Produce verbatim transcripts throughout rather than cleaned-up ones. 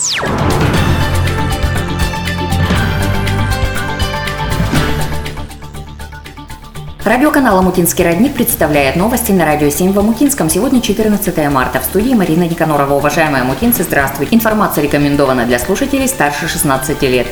Радиоканал «Омутинский родник» представляет новости на Радио семь в Омутинском. Сегодня четырнадцатое марта. В студии Марина Никанорова. Уважаемые омутинцы, здравствуйте. Информация рекомендована для слушателей старше шестнадцати лет.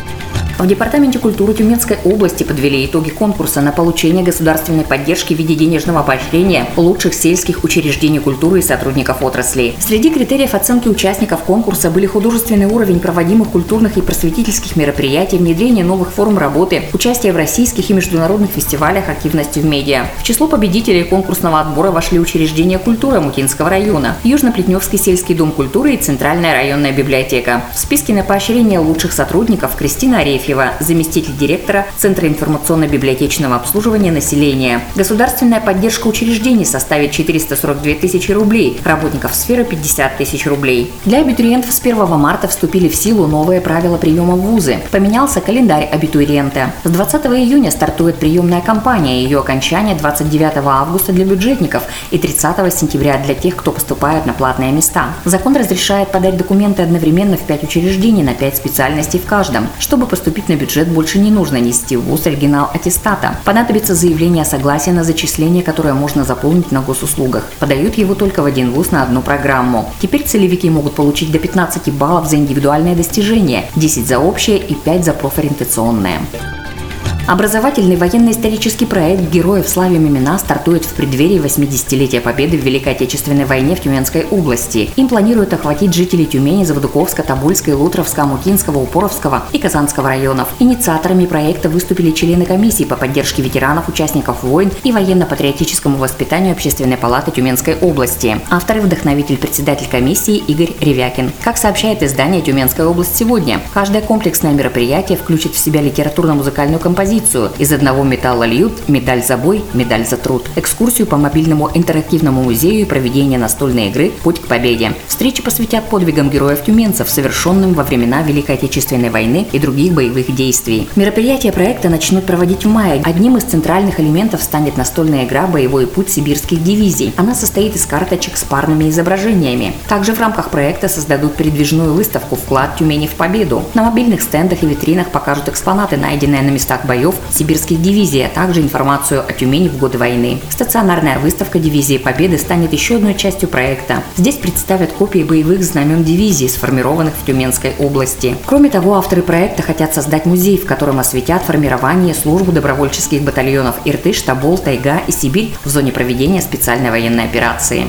В Департаменте культуры Тюменской области подвели итоги конкурса на получение государственной поддержки в виде денежного поощрения лучших сельских учреждений культуры и сотрудников отрасли. Среди критериев оценки участников конкурса были художественный уровень проводимых культурных и просветительских мероприятий, внедрение новых форм работы, участие в российских и международных фестивалях, активность в медиа. В число победителей конкурсного отбора вошли учреждения культуры Омутинского района, Южно-Плетневский сельский дом культуры и Центральная районная библиотека. В списке на поощрение лучших сотрудников Кристина Арефьева, заместитель директора Центра информационно-библиотечного обслуживания населения. Государственная поддержка учреждений составит четыреста сорок две тысячи рублей, работников сферы пятьдесят тысяч рублей. Для абитуриентов с первого марта вступили в силу новые правила приема в вузы. Поменялся календарь абитуриента. С двадцатого июня стартует приемная кампания, ее окончание двадцать девятого августа для бюджетников и тридцатого сентября для тех, кто поступает на платные места. Закон разрешает подать документы одновременно в пять учреждений на пять специальностей в каждом. Чтобы поступить на бюджет, больше не нужно нести в вуз оригинал аттестата. Понадобится заявление о согласии на зачисление, которое можно заполнить на госуслугах. Подают его только в один вуз на одну программу. Теперь целевики могут получить до пятнадцати баллов за индивидуальные достижения, десять за общее и пять за профориентационное. Образовательный военно-исторический проект «Героев славим имена» стартует в преддверии восьмидесятилетия Победы в Великой Отечественной войне в Тюменской области. Им планируют охватить жителей Тюмени, Заводуковска, Тобольска, Лутровска, Омутинского, Упоровского и Казанского районов. Инициаторами проекта выступили члены комиссии по поддержке ветеранов, участников войн и военно-патриотическому воспитанию Общественной палаты Тюменской области. Автор и вдохновитель председатель комиссии Игорь Ревякин. Как сообщает издание «Тюменская область сегодня», каждое комплексное мероприятие включит в себя литературно-музыкальную композицию. Из одного металла льют, медаль за бой, медаль за труд. Экскурсию по мобильному интерактивному музею и проведение настольной игры «Путь к победе». Встречи посвятят подвигам героев-тюменцев, совершенным во времена Великой Отечественной войны и других боевых действий. Мероприятия проекта начнут проводить в мае. Одним из центральных элементов станет настольная игра «Боевой путь сибирских дивизий». Она состоит из карточек с парными изображениями. Также в рамках проекта создадут передвижную выставку «Вклад Тюмени в победу». На мобильных стендах и витринах покажут экспонаты, найденные на местах боев сибирских дивизий, а также информацию о Тюмени в годы войны. Стационарная выставка дивизии Победы станет еще одной частью проекта. Здесь представят копии боевых знамен дивизий, сформированных в Тюменской области. Кроме того, авторы проекта хотят создать музей, в котором осветят формирование, службу добровольческих батальонов Иртыш, Тобол, Тайга и Сибирь в зоне проведения специальной военной операции.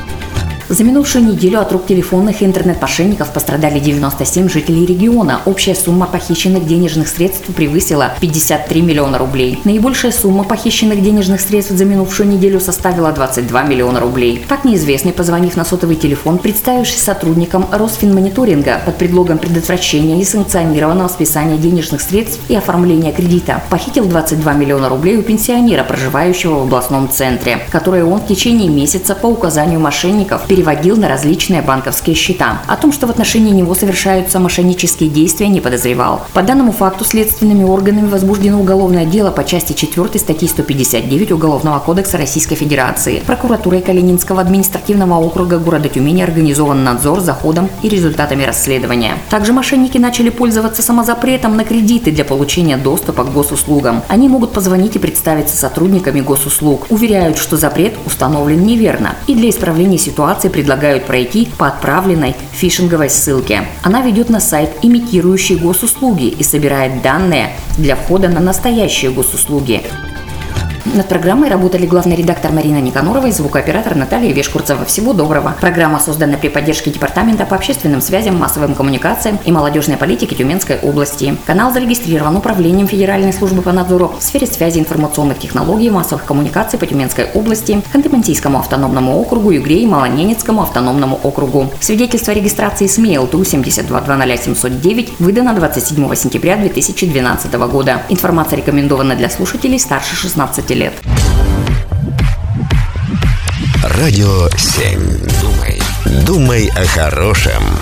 За минувшую неделю от рук телефонных и интернет-мошенников пострадали девяносто семь жителей региона. Общая сумма похищенных денежных средств превысила пятьдесят три миллиона рублей. Наибольшая сумма похищенных денежных средств за минувшую неделю составила двадцать два миллиона рублей. Так неизвестный, позвонив на сотовый телефон, представившись сотрудником Росфинмониторинга под предлогом предотвращения несанкционированного списания денежных средств и оформления кредита, похитил двадцать два миллиона рублей у пенсионера, проживающего в областном центре, которые он в течение месяца по указанию мошенников переводил на различные банковские счета. О том, что в отношении него совершаются мошеннические действия, не подозревал. По данному факту следственными органами возбуждено уголовное дело по части четвёртой статьи сто пятьдесят девять Уголовного кодекса Российской Федерации. Прокуратурой Калининского административного округа города Тюмени организован надзор за ходом и результатами расследования. Также мошенники начали пользоваться самозапретом на кредиты для получения доступа к госуслугам. Они могут позвонить и представиться сотрудниками госуслуг. Уверяют, что запрет установлен неверно, и для исправления ситуации предлагают пройти по отправленной фишинговой ссылке. Она ведет на сайт, имитирующий госуслуги, и собирает данные для входа на настоящие госуслуги. Над программой работали главный редактор Марина Никанорова и звукооператор Наталья Вешкурцева. Всего доброго. Программа создана при поддержке Департамента по общественным связям, массовым коммуникациям и молодежной политике Тюменской области. Канал зарегистрирован Управлением Федеральной службы по надзору в сфере связи, информационных технологий и массовых коммуникаций по Тюменской области, Ханты-Мансийскому автономному округу, Югре и Малоненецкому автономному округу. Свидетельство о регистрации СМИ ЛТУ семь два два ноль семь ноль девять выдано двадцать седьмого сентября две тысячи двенадцатого года. Информация рекомендована для слушателей старше шестнадцати лет. Радио семь. Думай, думай о хорошем.